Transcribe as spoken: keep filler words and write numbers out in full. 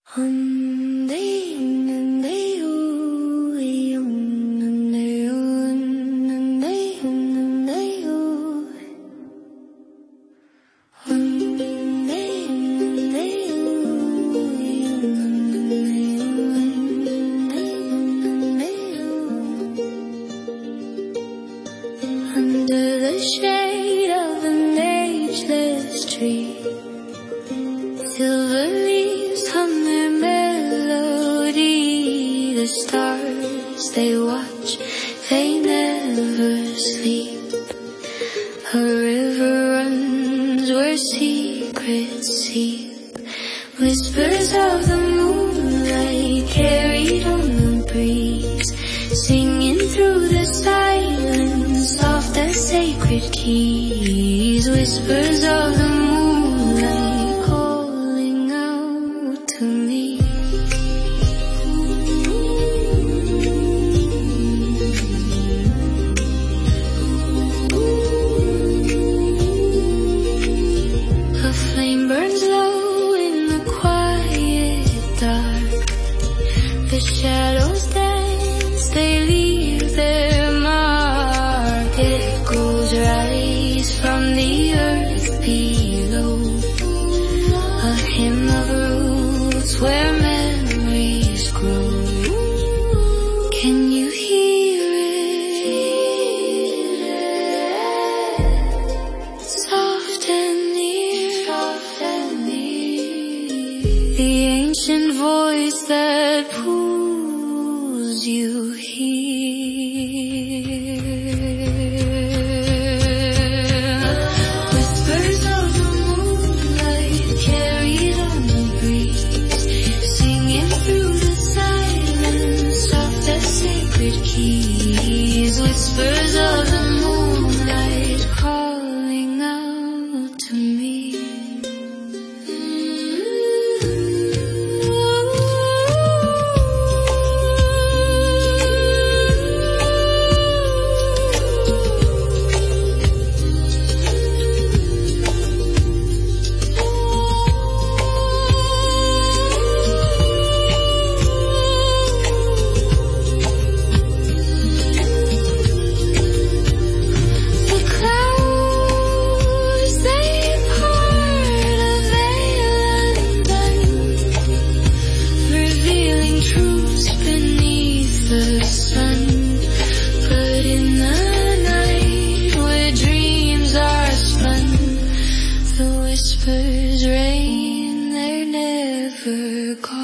Under the shade of an ageless tree, silver leaves hum their melody. The stars they watch, they never sleep. A river runs where secrets sleep. Whispers of the moonlight carried on the breeze, singing through the silence, soft as sacred keys. Whispers of the moonlight calling out to me. A flame burns low in the quiet dark. The shadows dance, they leave their mark. Echoes rise from the earth below, a hymn of roots where memories grow. Can you hear it? Soft and near, soft and near. The ancient voice that pulls you here. Whispers of the moonlight carried on the breeze, singing through the silence, soft as sacred keys. Whispers of the moonlight calling out to me. Whispers rain, they're never gone.